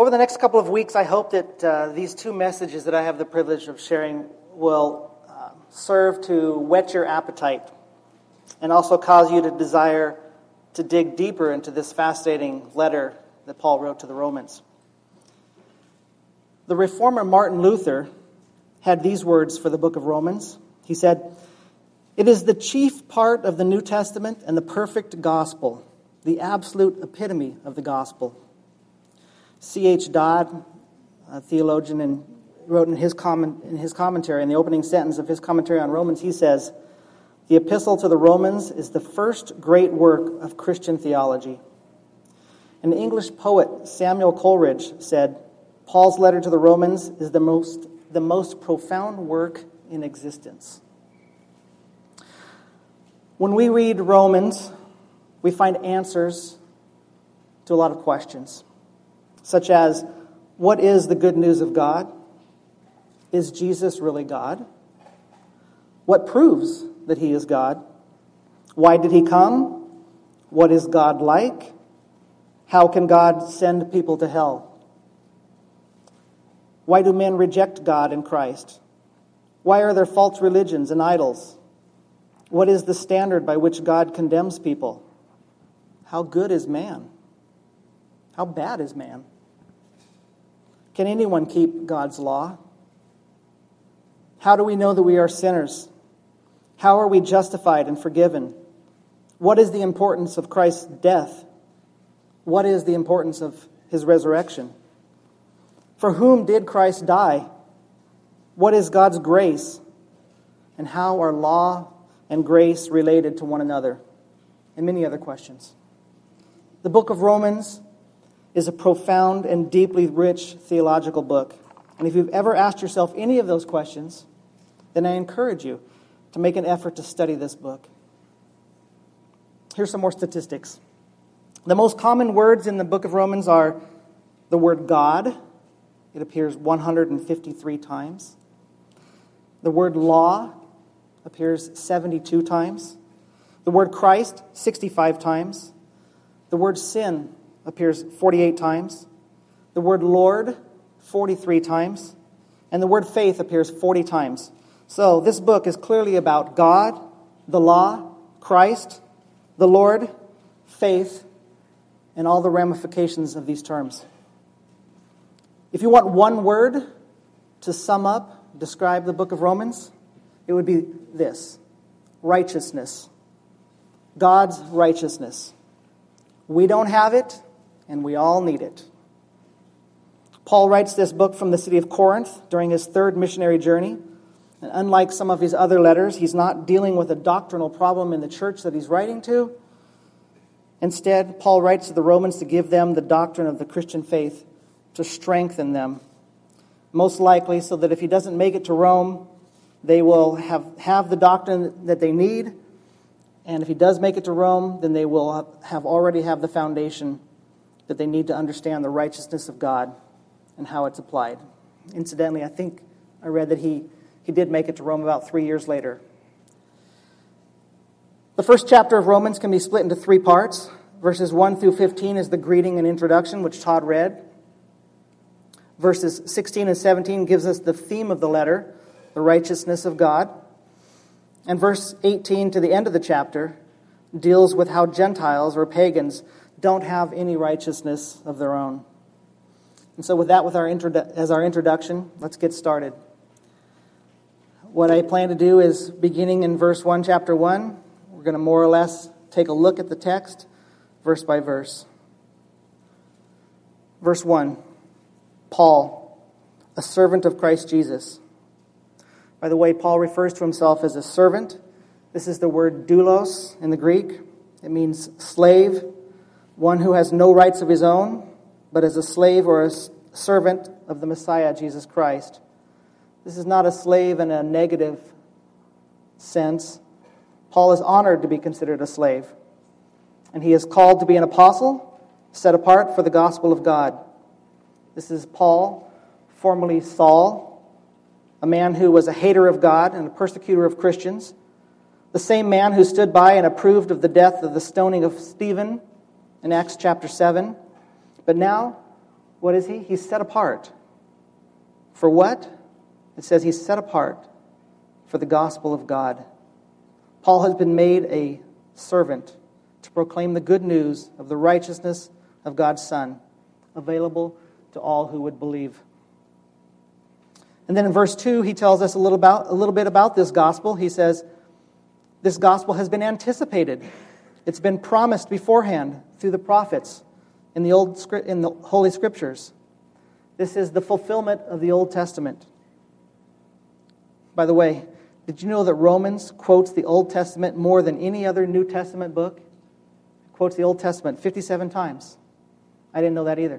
Over the next couple of weeks, I hope that these two messages that I have the privilege of sharing will serve to whet your appetite and also cause you to desire to dig deeper into this fascinating letter that Paul wrote to the Romans. The reformer Martin Luther had these words for the book of Romans. He said, "It is the chief part of the New Testament and the perfect gospel, the absolute epitome of the gospel." C.H. Dodd, a theologian, and wrote in his commentary, in the opening sentence of his commentary on Romans, he says, "The epistle to the Romans is the first great work of Christian theology." An English poet, Samuel Coleridge, said, "Paul's letter to the Romans is the most profound work in existence." When we read Romans, we find answers to a lot of questions, such as, what is the good news of God? Is Jesus really God? What proves that he is God? Why did he come? What is God like? How can God send people to hell? Why do men reject God and Christ? Why are there false religions and idols? What is the standard by which God condemns people? How good is man? How bad is man? Can anyone keep God's law? How do we know that we are sinners? How are we justified and forgiven? What is the importance of Christ's death? What is the importance of his resurrection? For whom did Christ die? What is God's grace? And how are law and grace related to one another? And many other questions. The book of Romans is a profound and deeply rich theological book. And if you've ever asked yourself any of those questions, then I encourage you to make an effort to study this book. Here's some more statistics. The most common words in the book of Romans are the word God. It appears 153 times. The word law appears 72 times. The word Christ, 65 times. The word sin appears 48 times. The word Lord, 43 times. And the word faith appears 40 times. So this book is clearly about God, the law, Christ, the Lord, faith, and all the ramifications of these terms. If you want one word to sum up, describe the book of Romans, it would be this: righteousness. God's righteousness. We don't have it, and we all need it. Paul writes this book from the city of Corinth during his third missionary journey. And unlike some of his other letters, he's not dealing with a doctrinal problem in the church that he's writing to. Instead, Paul writes to the Romans to give them the doctrine of the Christian faith, to strengthen them. Most likely so that if he doesn't make it to Rome, they will have the doctrine that they need. And if he does make it to Rome, then they will already have the foundation that they need to understand the righteousness of God and how it's applied. Incidentally, I think I read that he did make it to Rome about 3 years later. The first chapter of Romans can be split into 3 parts. Verses 1 through 15 is the greeting and introduction, which Todd read. Verses 16 and 17 gives us the theme of the letter, the righteousness of God. And verse 18 to the end of the chapter deals with how Gentiles or pagans don't have any righteousness of their own. And so with that as our introduction, let's get started. What I plan to do is, beginning in verse 1, chapter 1, we're going to more or less take a look at the text, verse by verse. Verse 1, Paul, a servant of Christ Jesus. By the way, Paul refers to himself as a servant. This is the word doulos in the Greek. It means slave, one who has no rights of his own, but as a slave or a servant of the Messiah, Jesus Christ. This is not a slave in a negative sense. Paul is honored to be considered a slave. And he is called to be an apostle, set apart for the gospel of God. This is Paul, formerly Saul, a man who was a hater of God and a persecutor of Christians. The same man who stood by and approved of the death of the stoning of Stephen in Acts chapter 7. But now, What is he? He's set apart. For what? It says he's set apart for the gospel of God. Paul has been made a servant to proclaim the good news of the righteousness of God's Son, available to all who would believe. And then in verse 2, he tells us a little bit about this gospel. He says, this gospel has been anticipated. It's been promised beforehand through the prophets in the Holy Scriptures. This is the fulfillment of the Old Testament. By the way, did you know that Romans quotes the Old Testament more than any other New Testament book? It quotes the Old Testament 57 times. I didn't know that either.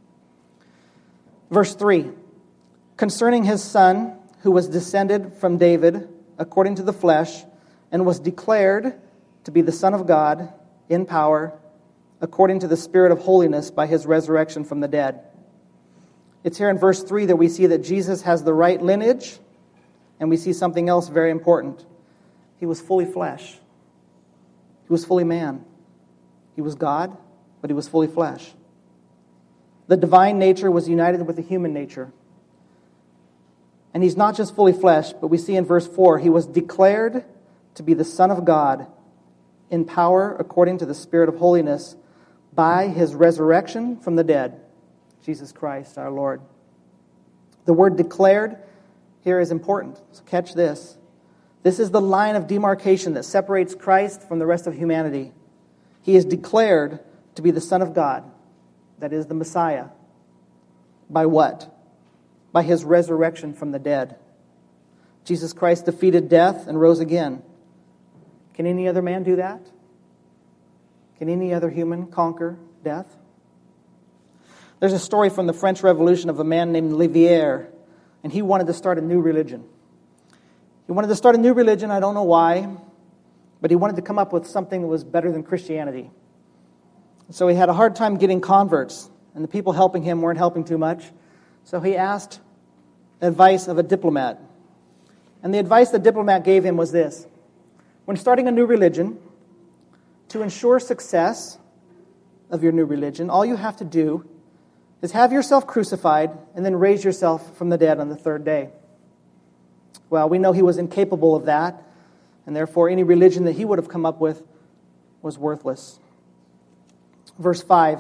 Verse 3, concerning his Son, who was descended from David according to the flesh, and was declared to be the Son of God in power, according to the Spirit of holiness by his resurrection from the dead. It's here in verse 3 that we see that Jesus has the right lineage, and we see something else very important. He was fully flesh. He was fully man. He was God, but he was fully flesh. The divine nature was united with the human nature. And he's not just fully flesh, but we see in verse 4, he was declared to be the Son of God in power according to the Spirit of holiness by his resurrection from the dead, Jesus Christ our Lord. The word declared here is important. So catch this. This is the line of demarcation that separates Christ from the rest of humanity. He is declared to be the Son of God, that is the Messiah. By what? By his resurrection from the dead. Jesus Christ defeated death and rose again. Can any other man do that? Can any other human conquer death? There's a story from the French Revolution of a man named Livière, and he wanted to start a new religion. He wanted to start a new religion, I don't know why, but he wanted to come up with something that was better than Christianity. So he had a hard time getting converts, and the people helping him weren't helping too much. So he asked advice of a diplomat. And the advice the diplomat gave him was this: when starting a new religion, to ensure success of your new religion, all you have to do is have yourself crucified and then raise yourself from the dead on the third day. Well, we know he was incapable of that, and therefore any religion that he would have come up with was worthless. Verse 5,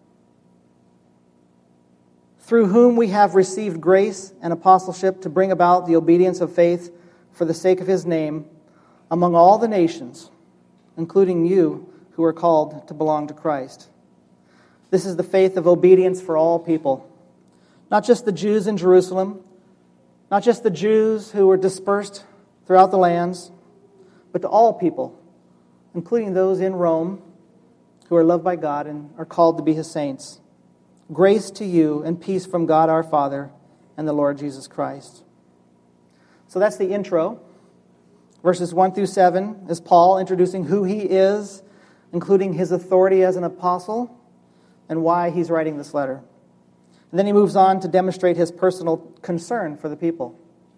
through whom we have received grace and apostleship to bring about the obedience of faith for the sake of his name among all the nations, including you who are called to belong to Christ. This is the faith of obedience for all people. Not just the Jews in Jerusalem, not just the Jews who were dispersed throughout the lands, but to all people, including those in Rome who are loved by God and are called to be his saints. Grace to you and peace from God our Father and the Lord Jesus Christ. So that's the intro. Verses 1 through 7 is Paul introducing who he is, including his authority as an apostle, and why he's writing this letter. And then he moves on to demonstrate his personal concern for the people.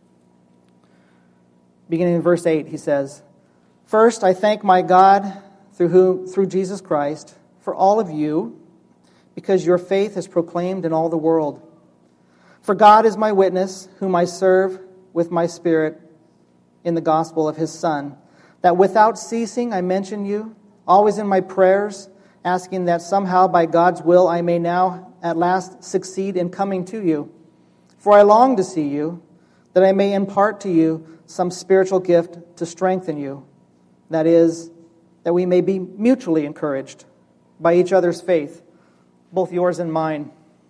Beginning in verse 8, he says, first, I thank my God through Jesus Christ for all of you, because your faith is proclaimed in all the world. For God is my witness, whom I serve with my spirit in the gospel of his Son, that without ceasing I mention you, always in my prayers, asking that somehow by God's will I may now at last succeed in coming to you. For I long to see you, that I may impart to you some spiritual gift to strengthen you. That is, that we may be mutually encouraged by each other's faith, both yours and mine.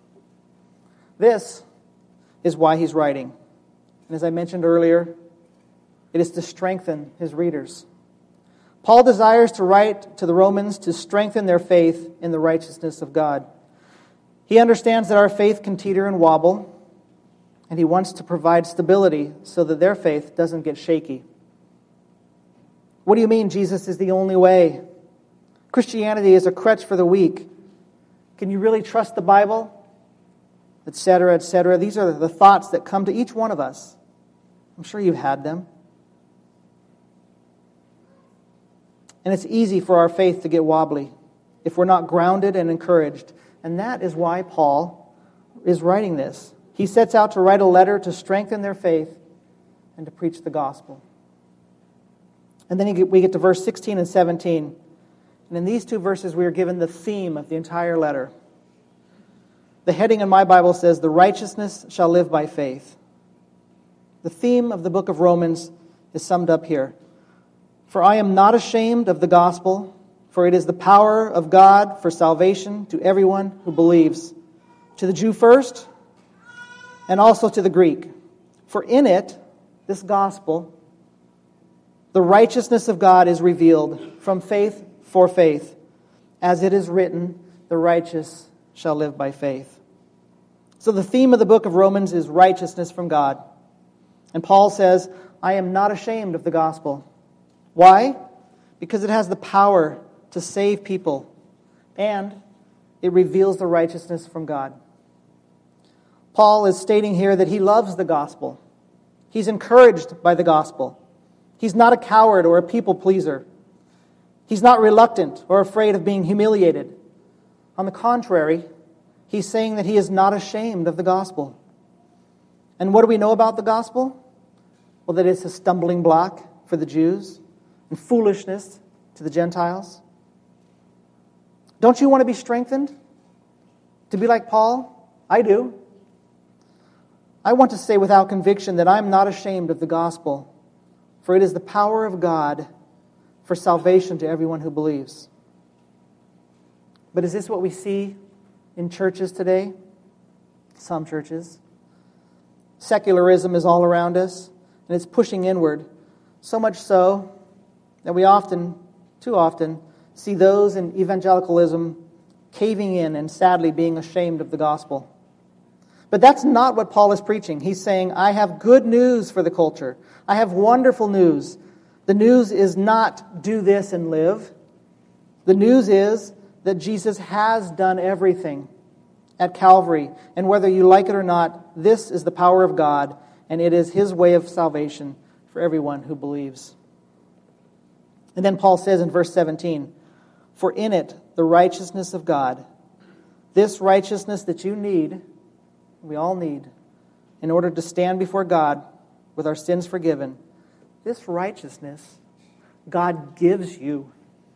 This is why he's writing. And as I mentioned earlier, it is to strengthen his readers. Paul desires to write to the Romans to strengthen their faith in the righteousness of God. He understands that our faith can teeter and wobble, and he wants to provide stability so that their faith doesn't get shaky. What do you mean Jesus is the only way? Christianity is a crutch for the weak. Can you really trust the Bible? Etc., etc. These are the thoughts that come to each one of us. I'm sure you've had them. And it's easy for our faith to get wobbly if we're not grounded and encouraged. And that is why Paul is writing this. He sets out to write a letter to strengthen their faith and to preach the gospel. And then we get to verse 16 and 17. And in these two verses, we are given the theme of the entire letter. The heading in my Bible says, "The righteousness shall live by faith." The theme of the book of Romans is summed up here. "For I am not ashamed of the gospel, for it is the power of God for salvation to everyone who believes, to the Jew first, and also to the Greek. For in it," this gospel, "the righteousness of God is revealed from faith for faith. As it is written, the righteous shall live by faith." So the theme of the book of Romans is righteousness from God. And Paul says, I am not ashamed of the gospel. Why? Because it has the power to save people, and it reveals the righteousness from God. Paul is stating here that he loves the gospel. He's encouraged by the gospel. He's not a coward or a people pleaser. He's not reluctant or afraid of being humiliated. On the contrary, he's saying that he is not ashamed of the gospel. And what do we know about the gospel? Well, that it's a stumbling block for the Jews and foolishness to the Gentiles. Don't you want to be strengthened? To be like Paul? I do. I want to say without conviction that I'm not ashamed of the gospel, for it is the power of God for salvation to everyone who believes. But is this what we see in churches today? Some churches. Secularism is all around us, and it's pushing inward, so much so that we too often, see those in evangelicalism caving in and sadly being ashamed of the gospel. But that's not what Paul is preaching. He's saying, I have good news for the culture. I have wonderful news. The news is not do this and live. The news is that Jesus has done everything at Calvary. And whether you like it or not, this is the power of God, and it is His way of salvation for everyone who believes. And then Paul says in verse 17, "For in it the righteousness of God," this righteousness that you need, we all need, in order to stand before God with our sins forgiven, this righteousness God gives you.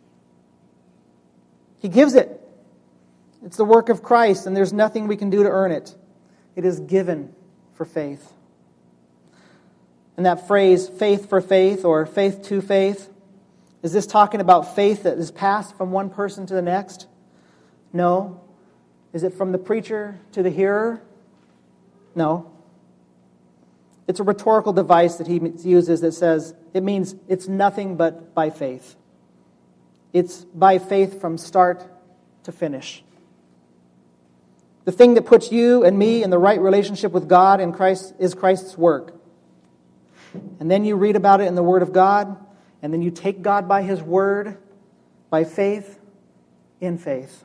He gives it. It's the work of Christ, and there's nothing we can do to earn it. It is given for faith. And that phrase, faith for faith, or faith to faith, is this talking about faith that is passed from one person to the next? No. Is it from the preacher to the hearer? No. It's a rhetorical device that he uses that says, it means it's nothing but by faith. It's by faith from start to finish. The thing that puts you and me in the right relationship with God and Christ is Christ's work. And then you read about it in the Word of God, and then you take God by His Word, by faith, in faith.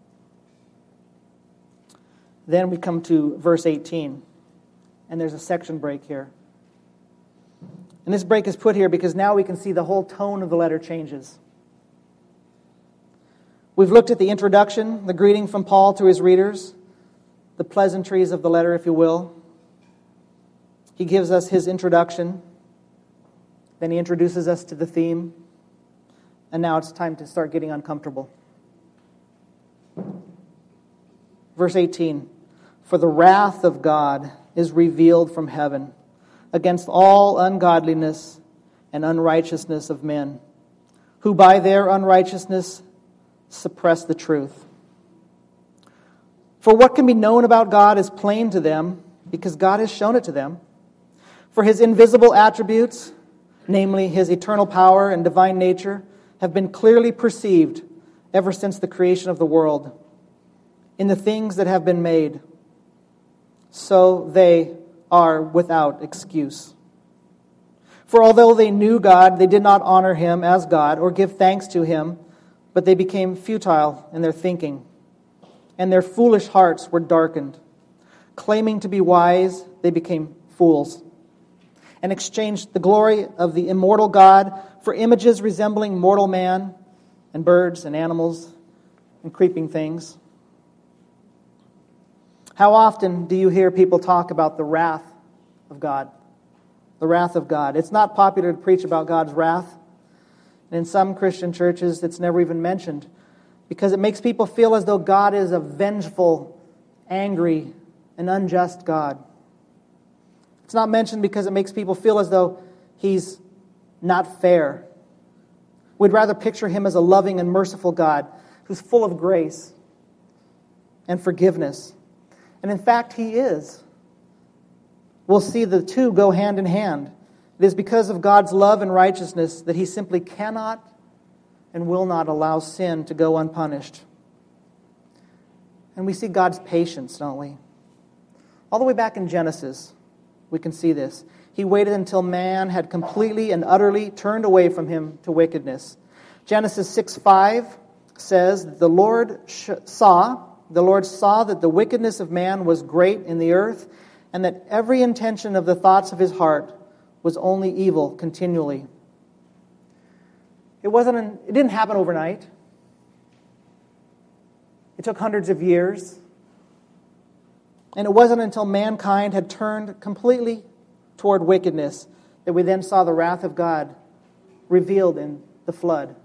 Then we come to verse 18, and there's a section break here. And this break is put here because now we can see the whole tone of the letter changes. We've looked at the introduction, the greeting from Paul to his readers, the pleasantries of the letter, if you will. He gives us his introduction. Then he introduces us to the theme. And now it's time to start getting uncomfortable. Verse 18, "For the wrath of God is revealed from heaven against all ungodliness and unrighteousness of men, who by their unrighteousness suppress the truth. For what can be known about God is plain to them, because God has shown it to them. For His invisible attributes, namely His eternal power and divine nature, have been clearly perceived ever since the creation of the world, in the things that have been made. So they are without excuse. For although they knew God, they did not honor Him as God or give thanks to Him, but they became futile in their thinking, and their foolish hearts were darkened. Claiming to be wise, they became fools, and exchanged the glory of the immortal God for images resembling mortal man and birds and animals and creeping things. How often do you hear people talk about the wrath of God? The wrath of God. It's not popular to preach about God's wrath. And in some Christian churches, it's never even mentioned because it makes people feel as though God is a vengeful, angry, and unjust God. It's not mentioned because it makes people feel as though He's not fair. We'd rather picture Him as a loving and merciful God who's full of grace and forgiveness. And in fact, He is. We'll see the two go hand in hand. It is because of God's love and righteousness that He simply cannot and will not allow sin to go unpunished. And we see God's patience, don't we? All the way back in Genesis, we can see this. He waited until man had completely and utterly turned away from Him to wickedness. Genesis 6:5 says, The Lord saw that the wickedness of man was great in the earth, and that every intention of the thoughts of his heart was only evil continually. It didn't happen overnight. It took hundreds of years. And it wasn't until mankind had turned completely toward wickedness that we then saw the wrath of God revealed in the flood.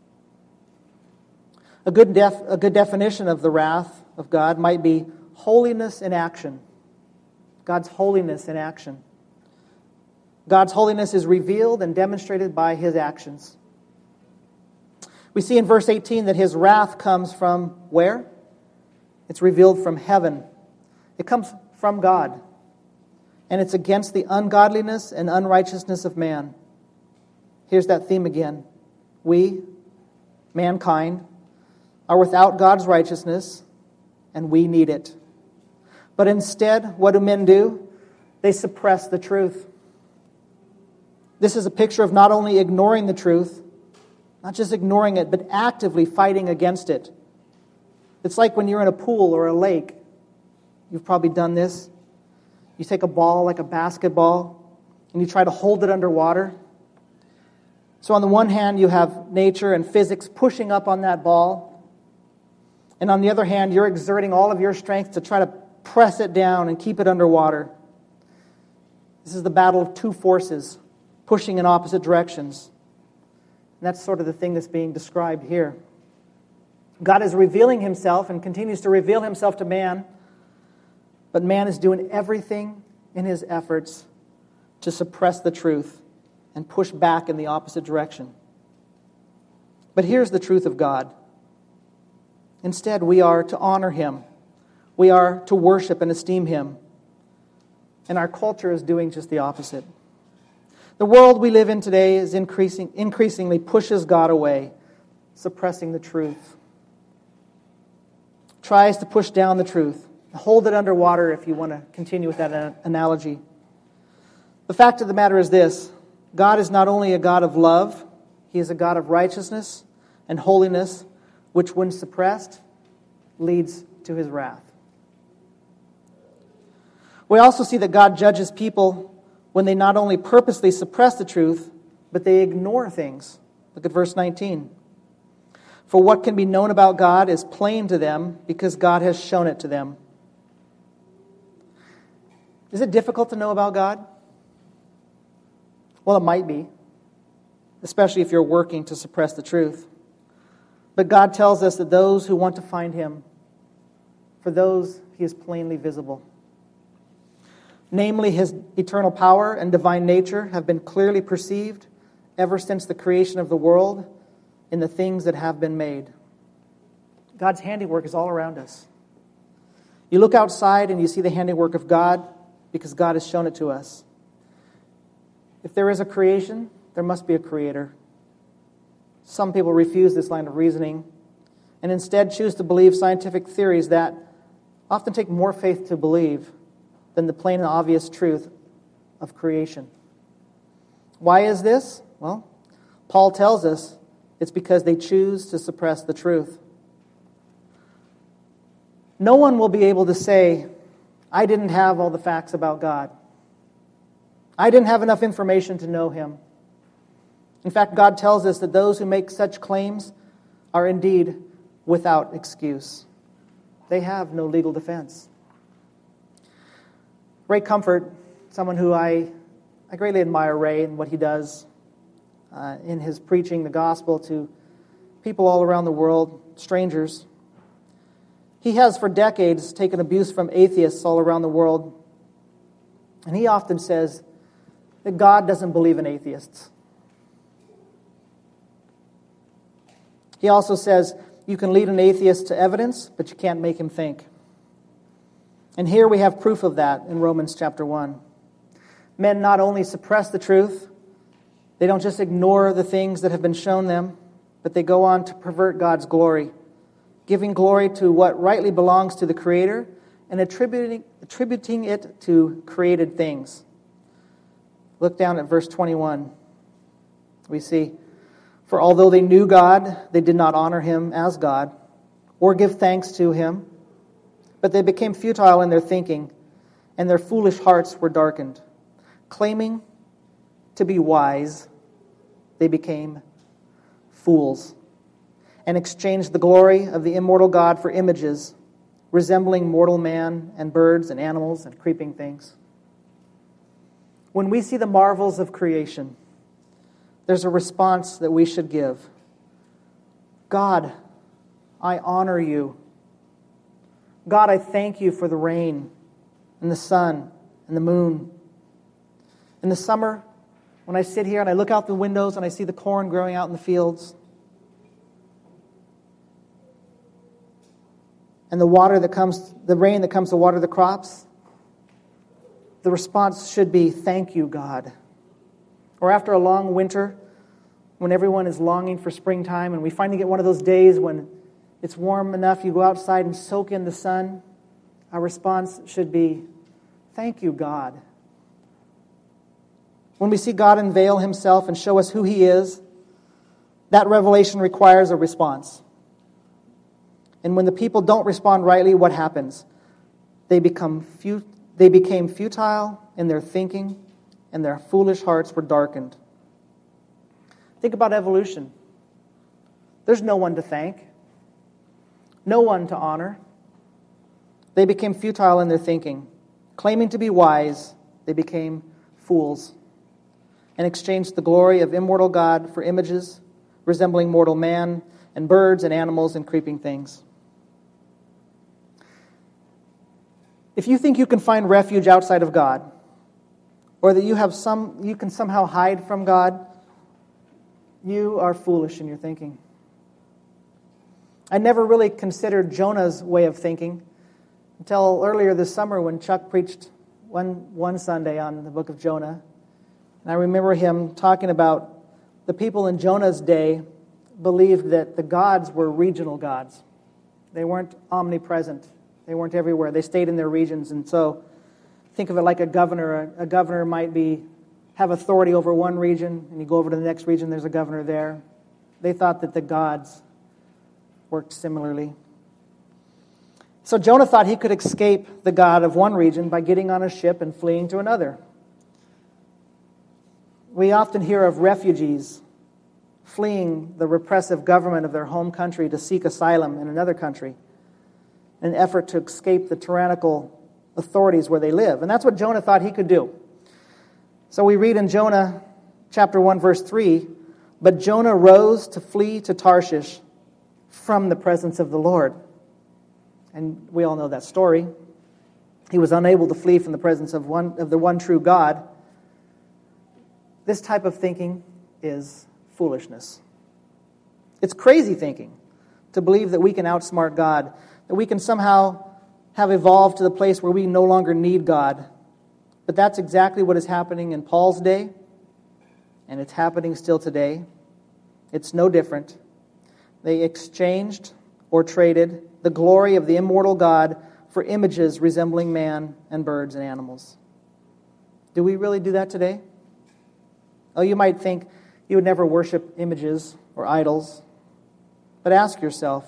A good definition of the wrath of God might be holiness in action. God's holiness in action. God's holiness is revealed and demonstrated by His actions. We see in verse 18 that His wrath comes from where? It's revealed from heaven. It comes from God. And it's against the ungodliness and unrighteousness of man. Here's that theme again. We, mankind, are without God's righteousness, and we need it. But instead, what do men do? They suppress the truth. This is a picture of not only ignoring the truth, not just ignoring it, but actively fighting against it. It's like when you're in a pool or a lake. You've probably done this. You take a ball like a basketball, and you try to hold it underwater. So on the one hand, you have nature and physics pushing up on that ball. And on the other hand, you're exerting all of your strength to try to press it down and keep it underwater. This is the battle of two forces pushing in opposite directions. And that's sort of the thing that's being described here. God is revealing Himself and continues to reveal Himself to man, but man is doing everything in his efforts to suppress the truth and push back in the opposite direction. But here's the truth of God. Instead, we are to honor Him. We are to worship and esteem Him. And our culture is doing just the opposite. The world we live in today is increasingly pushes God away, suppressing the truth. Tries to push down the truth. Hold it underwater if you want to continue with that analogy. The fact of the matter is this. God is not only a God of love, He is a God of righteousness and holiness, which when suppressed, leads to His wrath. We also see that God judges people when they not only purposely suppress the truth, but they ignore things. Look at verse 19. For what can be known about God is plain to them because God has shown it to them. Is it difficult to know about God? Well, it might be, especially if you're working to suppress the truth. But God tells us that those who want to find Him, for those He is plainly visible. Namely, His eternal power and divine nature have been clearly perceived ever since the creation of the world in the things that have been made. God's handiwork is all around us. You look outside and you see the handiwork of God because God has shown it to us. If there is a creation, there must be a creator. Some people refuse this line of reasoning and instead choose to believe scientific theories that often take more faith to believe than the plain and obvious truth of creation. Why is this? Well, Paul tells us it's because they choose to suppress the truth. No one will be able to say, I didn't have all the facts about God. I didn't have enough information to know Him. In fact, God tells us that those who make such claims are indeed without excuse. They have no legal defense. Ray Comfort, someone who I greatly admire Ray and what he does in his preaching the gospel to people all around the world, strangers. He has for decades taken abuse from atheists all around the world, and he often says that God doesn't believe in atheists. He also says you can lead an atheist to evidence, but you can't make him think. And here we have proof of that in Romans chapter 1. Men not only suppress the truth, they don't just ignore the things that have been shown them, but they go on to pervert God's glory, giving glory to what rightly belongs to the Creator and attributing it to created things. Look down at verse 21. We see, "For although they knew God, they did not honor Him as God or give thanks to Him, but they became futile in their thinking, and their foolish hearts were darkened. Claiming to be wise, they became fools, and exchanged the glory of the immortal God for images, resembling mortal man and birds and animals and creeping things." When we see the marvels of creation, there's a response that we should give. God, I honor you. God, I thank you for the rain and the sun and the moon. In the summer, when I sit here and I look out the windows and I see the corn growing out in the fields, and the rain that comes to water the crops, the response should be, thank you, God. Or after a long winter, when everyone is longing for springtime and we finally get one of those days when it's warm enough, you go outside and soak in the sun, our response should be, thank you, God. When we see God unveil Himself and show us who He is, that revelation requires a response. And when the people don't respond rightly, what happens? They became futile in their thinking, and their foolish hearts were darkened. Think about evolution. There's no one to thank, no one to honor. They became futile in their thinking. Claiming to be wise, they became fools, and exchanged the glory of immortal God for images resembling mortal man and birds and animals and creeping things. If you think you can find refuge outside of God, or that you can somehow hide from God, you are foolish in your thinking. I never really considered Jonah's way of thinking until earlier this summer when Chuck preached one Sunday on the book of Jonah. And I remember him talking about the people in Jonah's day believed that the gods were regional gods. They weren't omnipresent. They weren't everywhere. They stayed in their regions. And so think of it like a governor. A governor might have authority over one region, and you go over to the next region, there's a governor there. They thought that the gods worked similarly. So Jonah thought he could escape the God of one region by getting on a ship and fleeing to another. We often hear of refugees fleeing the repressive government of their home country to seek asylum in another country in an effort to escape the tyrannical authorities where they live. And that's what Jonah thought he could do. So we read in Jonah chapter 1, verse 3, "But Jonah rose to flee to Tarshish from the presence of the Lord." And we all know that story. He was unable to flee from the presence of the one true God. This type of thinking is foolishness. It's crazy thinking to believe that we can outsmart God, that we can somehow have evolved to the place where we no longer need God. But that's exactly what is happening in Paul's day, and it's happening still today. It's no different. They exchanged or traded the glory of the immortal God for images resembling man and birds and animals. Do we really do that today? Oh, you might think you would never worship images or idols, but ask yourself,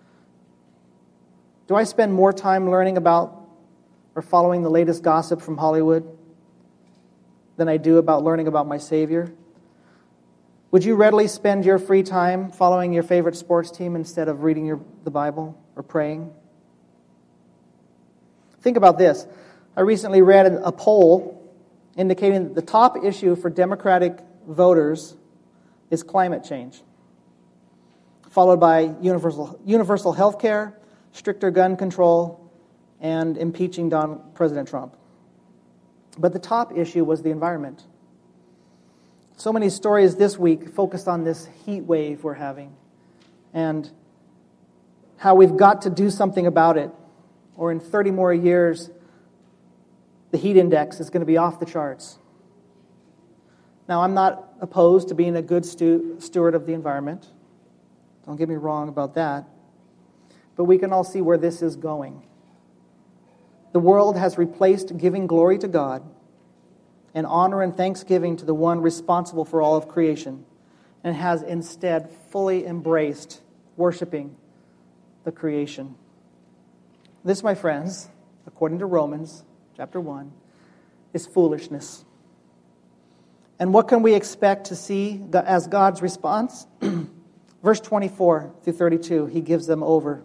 do I spend more time learning about or following the latest gossip from Hollywood than I do about learning about my Savior? Would you readily spend your free time following your favorite sports team instead of reading the Bible or praying? Think about this. I recently read a poll indicating that the top issue for Democratic voters is climate change, followed by universal health care, stricter gun control, and impeaching President Trump. But the top issue was the environment. So many stories this week focused on this heat wave we're having and how we've got to do something about it, or in 30 more years, the heat index is going to be off the charts. Now, I'm not opposed to being a good steward of the environment. Don't get me wrong about that. But we can all see where this is going. The world has replaced giving glory to God and honor and thanksgiving to the one responsible for all of creation, and has instead fully embraced worshiping the creation. This, my friends, according to Romans chapter 1, is foolishness. And what can we expect to see as God's response? Verse 24 through 32, he gives them over.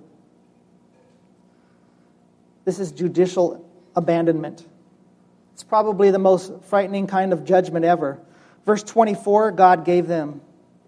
This is judicial abandonment. It's probably the most frightening kind of judgment ever. Verse 24, God gave them.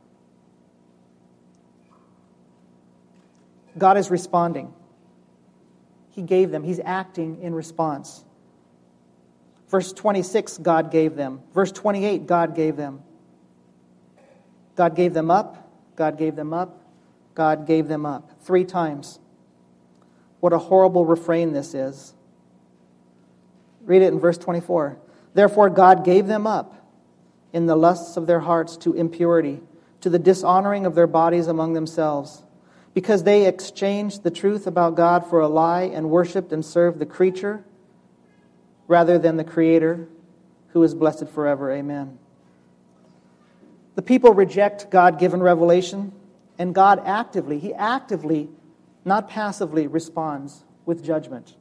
God is responding. He gave them. He's acting in response. Verse 26, God gave them. Verse 28, God gave them. God gave them up. God gave them up. God gave them up. 3 times. What a horrible refrain this is. Read it in verse 24. Therefore God gave them up in the lusts of their hearts to impurity, to the dishonoring of their bodies among themselves, because they exchanged the truth about God for a lie and worshipped and served the creature rather than the Creator, who is blessed forever. Amen. The people reject God-given revelation, and God actively, not passively, responds with judgment.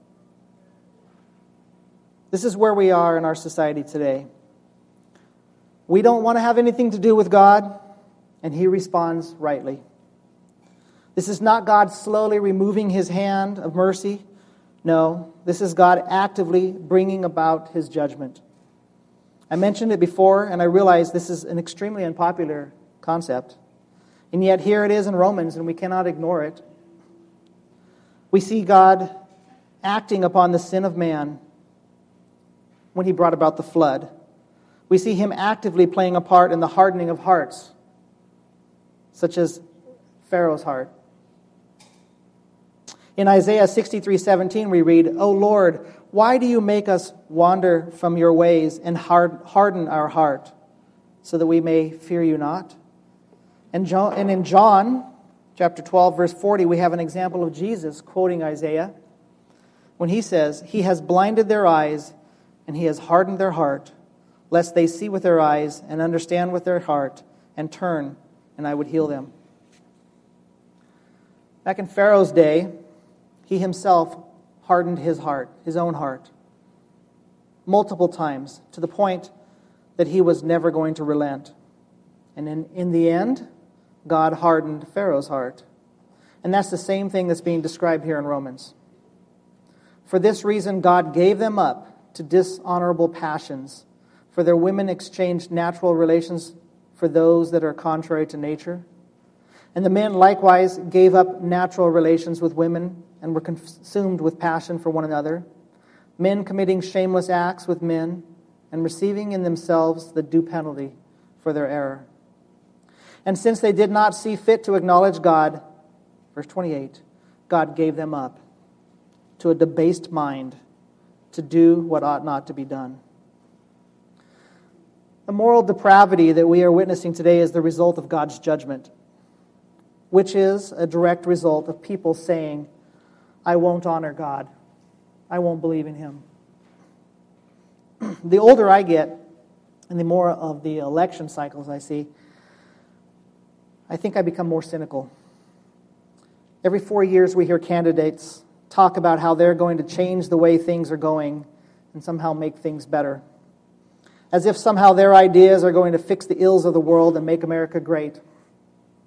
This is where we are in our society today. We don't want to have anything to do with God, and He responds rightly. This is not God slowly removing His hand of mercy. No, this is God actively bringing about His judgment. I mentioned it before, and I realize this is an extremely unpopular concept. And yet here it is in Romans, and we cannot ignore it. We see God acting upon the sin of man when He brought about the flood. We see Him actively playing a part in the hardening of hearts, such as Pharaoh's heart. In Isaiah 63:17 we read, O Lord, why do you make us wander from your ways and harden our heart, so that we may fear you not? And in John chapter 12, verse 40, we have an example of Jesus quoting Isaiah when he says, He has blinded their eyes and He has hardened their heart, lest they see with their eyes and understand with their heart and turn, and I would heal them. Back in Pharaoh's day, he himself hardened his heart, his own heart, multiple times, to the point that he was never going to relent. And in the end, God hardened Pharaoh's heart. And that's the same thing that's being described here in Romans. For this reason, God gave them up to dishonorable passions, for their women exchanged natural relations for those that are contrary to nature. And the men likewise gave up natural relations with women and were consumed with passion for one another, men committing shameless acts with men and receiving in themselves the due penalty for their error. And since they did not see fit to acknowledge God, verse 28, God gave them up to a debased mind to do what ought not to be done. The moral depravity that we are witnessing today is the result of God's judgment, which is a direct result of people saying, I won't honor God. I won't believe in Him. The older I get, and the more of the election cycles I see, I think I become more cynical. Every 4 years we hear candidates talk about how they're going to change the way things are going and somehow make things better. As if somehow their ideas are going to fix the ills of the world and make America great.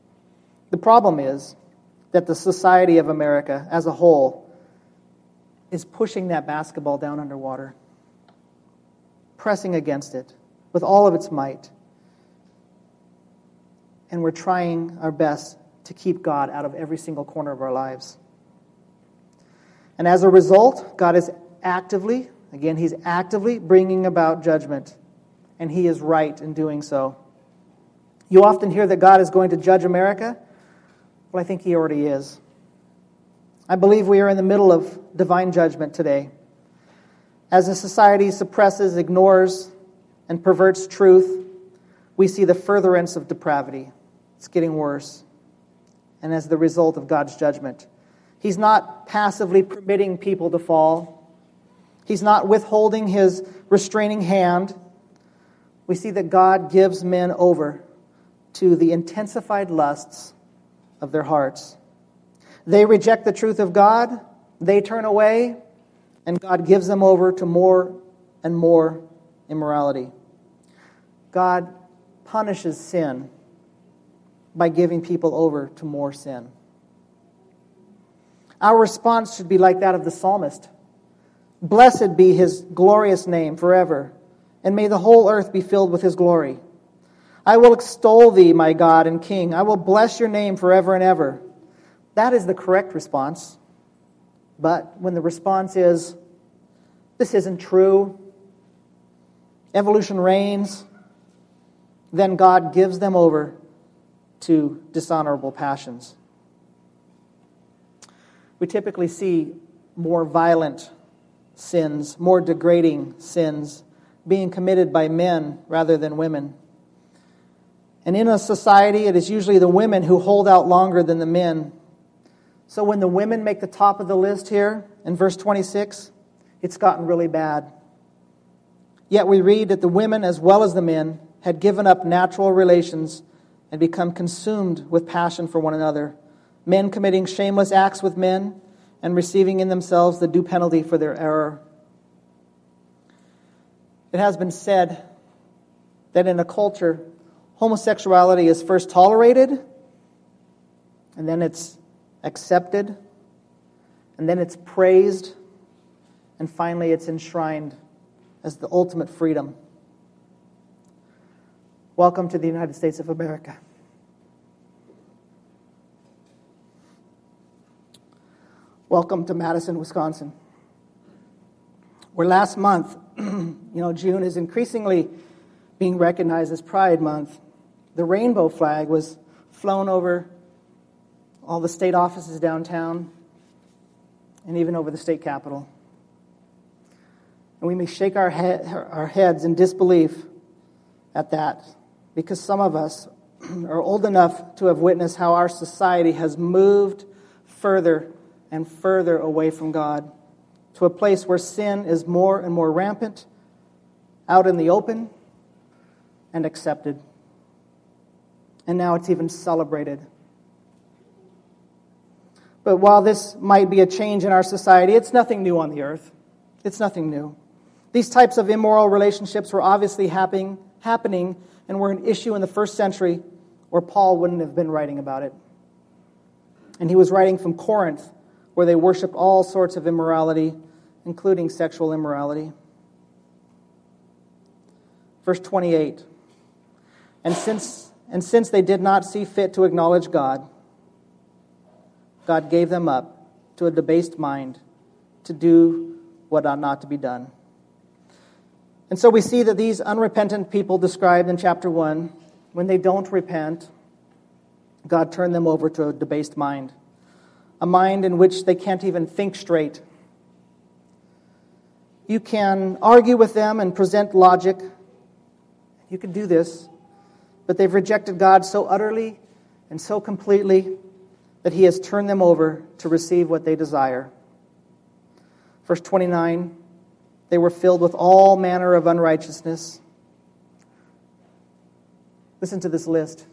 The problem is that the society of America as a whole is pushing that basketball down underwater, pressing against it with all of its might. And we're trying our best to keep God out of every single corner of our lives. And as a result, God is actively, again, He's actively bringing about judgment. And He is right in doing so. You often hear that God is going to judge America. Well, I think He already is. I believe we are in the middle of divine judgment today. As a society suppresses, ignores, and perverts truth, we see the furtherance of depravity. It's getting worse. And as the result of God's judgment, He's not passively permitting people to fall. He's not withholding His restraining hand. We see that God gives men over to the intensified lusts of their hearts. They reject the truth of God, they turn away, and God gives them over to more and more immorality. God punishes sin by giving people over to more sin. Our response should be like that of the psalmist. Blessed be His glorious name forever, and may the whole earth be filled with His glory. I will extol Thee, my God and King. I will bless Your name forever and ever. That is the correct response. But when the response is, this isn't true, evolution reigns, then God gives them over to dishonorable passions. We typically see more violent sins, more degrading sins being committed by men rather than women. And in a society, it is usually the women who hold out longer than the men. So when the women make the top of the list here, in verse 26, it's gotten really bad. Yet we read that the women as well as the men had given up natural relations and become consumed with passion for one another, men committing shameless acts with men and receiving in themselves the due penalty for their error. It has been said that in a culture, homosexuality is first tolerated, and then it's accepted, and then it's praised, and finally it's enshrined as the ultimate freedom. Welcome to the United States of America. Welcome to Madison, Wisconsin, where last month, June is increasingly being recognized as Pride Month. The rainbow flag was flown over all the state offices downtown and even over the state capitol. And we may shake our heads in disbelief at that, because some of us are old enough to have witnessed how our society has moved further and further away from God, to a place where sin is more and more rampant, out in the open, and accepted. And now it's even celebrated. But while this might be a change in our society, it's nothing new on the earth. It's nothing new. These types of immoral relationships were obviously happening and were an issue in the first century, or Paul wouldn't have been writing about it. And he was writing from Corinth, where they worshiped all sorts of immorality, including sexual immorality. Verse 28, And since they did not see fit to acknowledge God, God gave them up to a debased mind to do what ought not to be done. And so we see that these unrepentant people described in chapter 1, when they don't repent, God turned them over to a debased mind, a mind in which they can't even think straight. You can argue with them and present logic. You can do this, but they've rejected God so utterly and so completely that He has turned them over to receive what they desire. Verse 29, they were filled with all manner of unrighteousness. Listen to this list.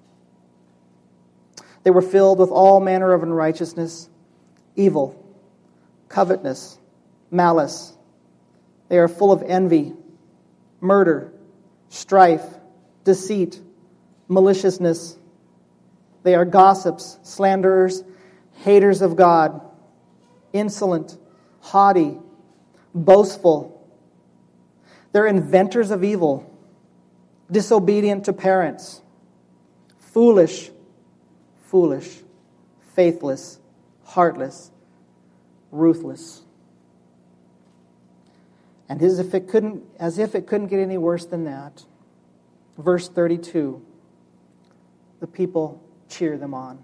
They were filled with all manner of unrighteousness, evil, covetousness, malice. They are full of envy, murder, strife, deceit, maliciousness. They are gossips, slanderers, haters of God, insolent, haughty, boastful. They're inventors of evil, disobedient to parents, foolish, faithless, heartless, ruthless. And as if it couldn't get any worse than that, verse 32, the people cheer them on.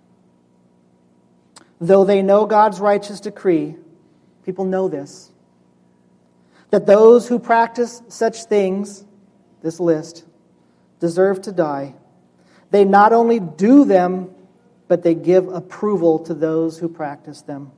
Though they know God's righteous decree, people know this, that those who practice such things, this list, deserve to die. They not only do them, but they give approval to those who practice them.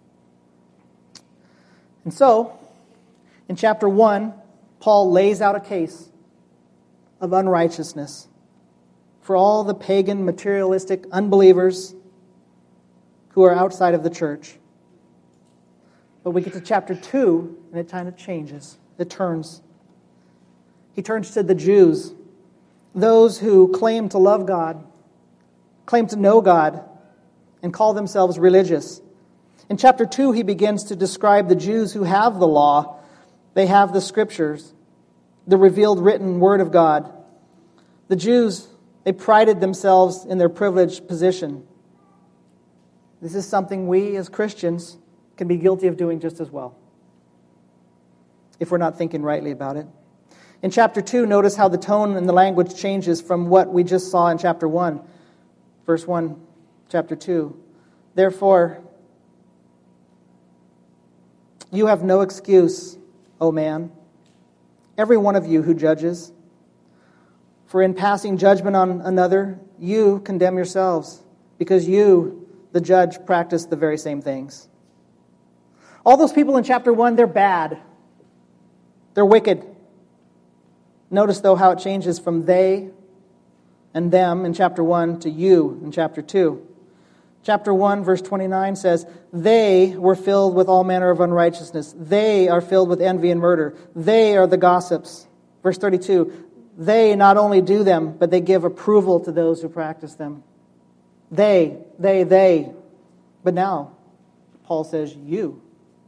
And so, in chapter 1, Paul lays out a case of unrighteousness for all the pagan, materialistic unbelievers who are outside of the church. But we get to chapter 2, and it kind of changes. It turns. He turns to the Jews, those who claim to love God, claim to know God, and call themselves religious. In chapter 2, he begins to describe the Jews who have the law. They have the Scriptures, the revealed written Word of God. The Jews, they prided themselves in their privileged position. This is something we as Christians can be guilty of doing just as well, if we're not thinking rightly about it. In chapter 2, notice how the tone and the language changes from what we just saw in chapter 1. Verse 1, chapter 2. Therefore, you have no excuse, O man, every one of you who judges. For in passing judgment on another, you condemn yourselves, because you, the judge, practice the very same things. All those people in chapter 1, they're bad. They're wicked. Notice, though, how it changes from they and them in chapter 1 to you in chapter 2. Chapter 1, verse 29 says, they were filled with all manner of unrighteousness. They are filled with envy and murder. They are the gossips. Verse 32, they not only do them, but they give approval to those who practice them. They. But now, Paul says, you.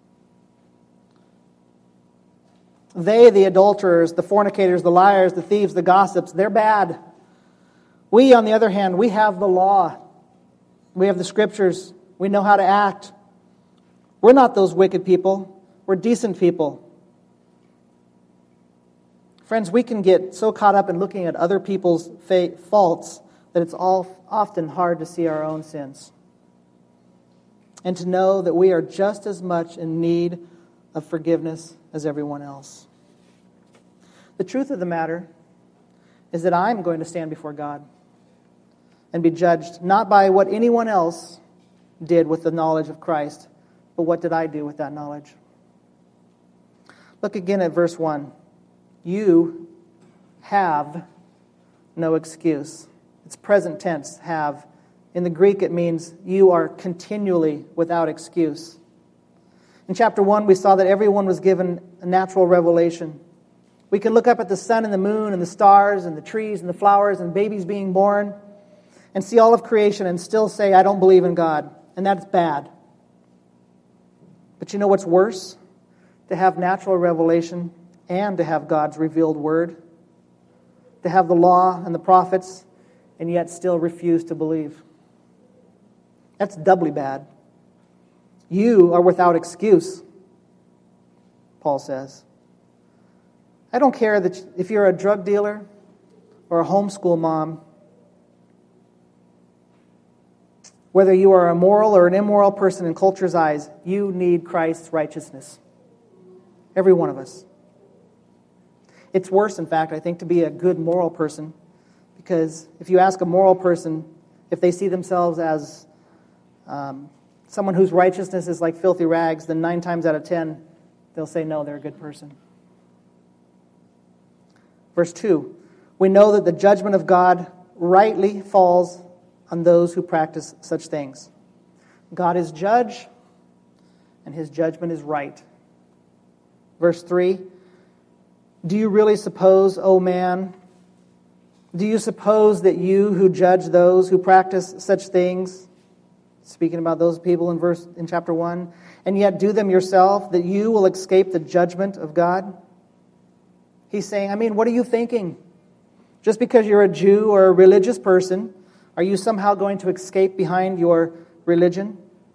They, the adulterers, the fornicators, the liars, the thieves, the gossips, they're bad. We, on the other hand, we have the law. We have the Scriptures. We know how to act. We're not those wicked people. We're decent people. Friends, we can get so caught up in looking at other people's faults that it's often hard to see our own sins. And to know that we are just as much in need of forgiveness as everyone else. The truth of the matter is that I'm going to stand before God and be judged not by what anyone else did with the knowledge of Christ, but what did I do with that knowledge? Look again at verse 1. You have no excuse. It's present tense, have. In the Greek, it means you are continually without excuse. In chapter 1, we saw that everyone was given a natural revelation. We can look up at the sun and the moon and the stars and the trees and the flowers and babies being born and see all of creation and still say, I don't believe in God. And that's bad. But you know what's worse? To have natural revelation and to have God's revealed word. To have the law and the prophets and yet still refuse to believe. That's doubly bad. You are without excuse, Paul says. I don't care that if you're a drug dealer or a homeschool mom, whether you are a moral or an immoral person in culture's eyes, you need Christ's righteousness. Every one of us. It's worse, in fact, I think, to be a good moral person, because if you ask a moral person if they see themselves as someone whose righteousness is like filthy rags, then 9 times out of 10, they'll say, no, they're a good person. Verse 2, we know that the judgment of God rightly falls on those who practice such things. God is judge, and his judgment is right. Verse 3, do you really suppose, O man, do you suppose that you who judge those who practice such things, speaking about those people in chapter 1, and yet do them yourself, that you will escape the judgment of God? He's saying, what are you thinking? Just because you're a Jew or a religious person, are you somehow going to escape behind your religion?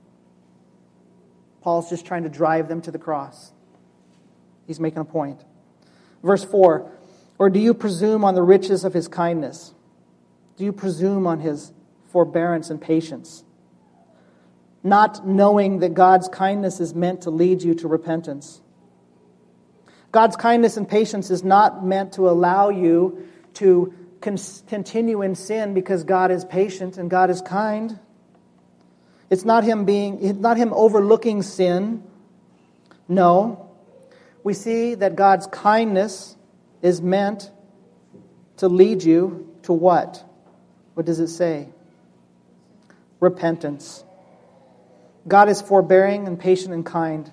Paul's just trying to drive them to the cross. He's making a point. Verse 4, or do you presume on the riches of his kindness? Do you presume on his forbearance and patience, not knowing that God's kindness is meant to lead you to repentance? God's kindness and patience is not meant to allow you to continue in sin because God is patient and God is kind. It's not Him overlooking sin. No. We see that God's kindness is meant to lead you to what? What does it say? Repentance. God is forbearing and patient and kind.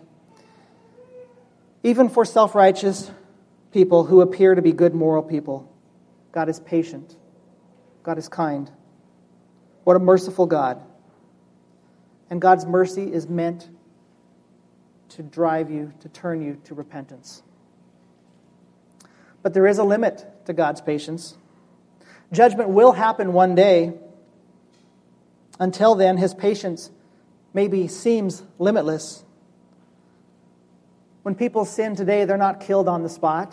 Even for self-righteous people who appear to be good moral people, God is patient. God is kind. What a merciful God. And God's mercy is meant to drive you, to turn you to repentance. But there is a limit to God's patience. Judgment will happen one day. Until then, His patience maybe seems limitless. When people sin today, they're not killed on the spot.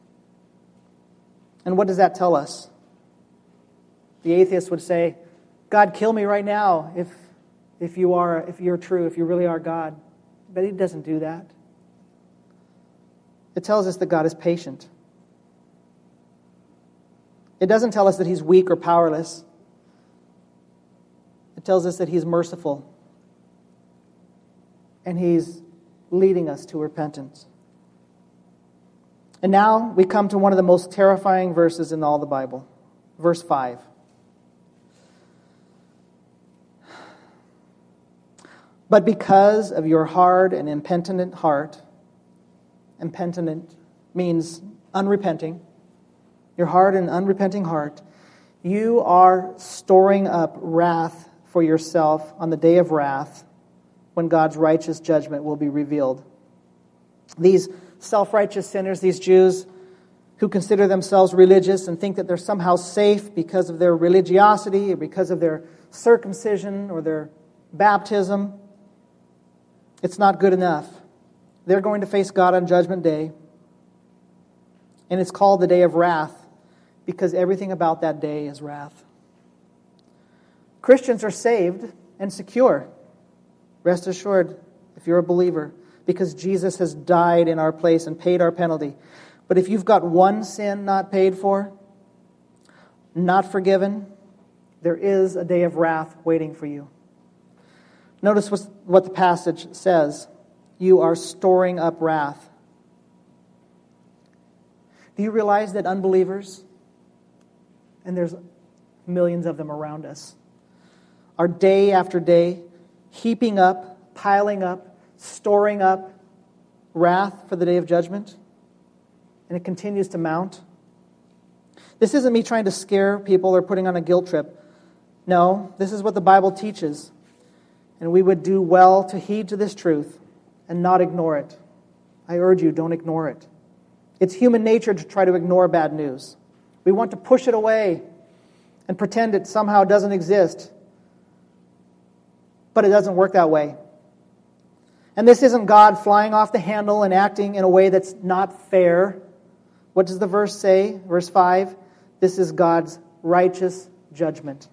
And what does that tell us? The atheist would say, God, kill me right now if you're true, if you really are God. But He doesn't do that. It tells us that God is patient. It doesn't tell us that He's weak or powerless. It tells us that He's merciful. And He's leading us to repentance. And now we come to one of the most terrifying verses in all the Bible. Verse 5. But because of your hard and impenitent heart, impenitent means unrepenting, your hard and unrepenting heart, you are storing up wrath for yourself on the day of wrath when God's righteous judgment will be revealed. These self-righteous sinners, these Jews who consider themselves religious and think that they're somehow safe because of their religiosity or because of their circumcision or their baptism, it's not good enough. They're going to face God on Judgment Day. And it's called the day of wrath because everything about that day is wrath. Christians are saved and secure. Rest assured, if you're a believer, because Jesus has died in our place and paid our penalty. But if you've got one sin not paid for, not forgiven, there is a day of wrath waiting for you. Notice what the passage says. You are storing up wrath. Do you realize that unbelievers, and there's millions of them around us, are day after day heaping up, piling up, storing up wrath for the day of judgment? And it continues to mount. This isn't me trying to scare people or putting on a guilt trip. No, this is what the Bible teaches. And we would do well to heed to this truth and not ignore it. I urge you, don't ignore it. It's human nature to try to ignore bad news. We want to push it away and pretend it somehow doesn't exist. But it doesn't work that way. And this isn't God flying off the handle and acting in a way that's not fair. What does the verse say? Verse 5, this is God's righteous judgment.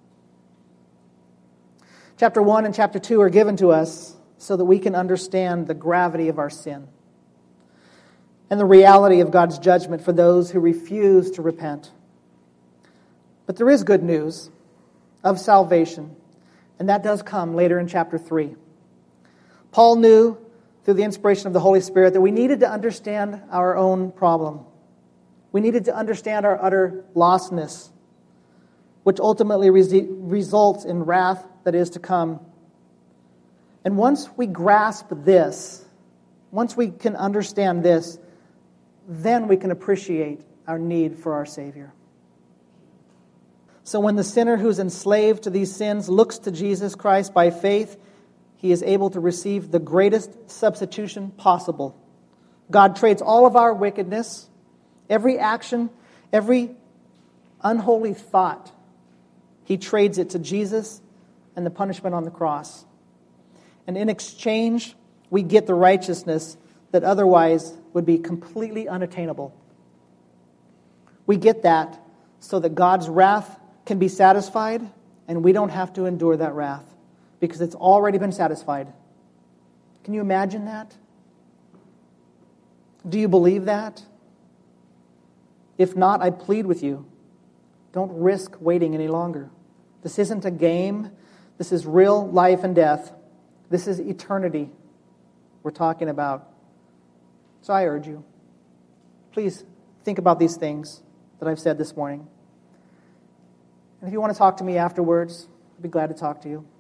Chapter 1 and chapter 2 are given to us so that we can understand the gravity of our sin and the reality of God's judgment for those who refuse to repent. But there is good news of salvation, and that does come later in chapter 3. Paul knew through the inspiration of the Holy Spirit that we needed to understand our own problem. We needed to understand our utter lostness, which ultimately results in wrath that is to come. And once we grasp this, once we can understand this, then we can appreciate our need for our Savior. So when the sinner who's enslaved to these sins looks to Jesus Christ by faith, He is able to receive the greatest substitution possible. God trades all of our wickedness, every action, every unholy thought. He trades it to Jesus and the punishment on the cross. And in exchange, we get the righteousness that otherwise would be completely unattainable. We get that so that God's wrath can be satisfied, and we don't have to endure that wrath because it's already been satisfied. Can you imagine that? Do you believe that? If not, I plead with you, don't risk waiting any longer. This isn't a game. This is real life and death. This is eternity we're talking about. So I urge you, please think about these things that I've said this morning. And if you want to talk to me afterwards, I'd be glad to talk to you.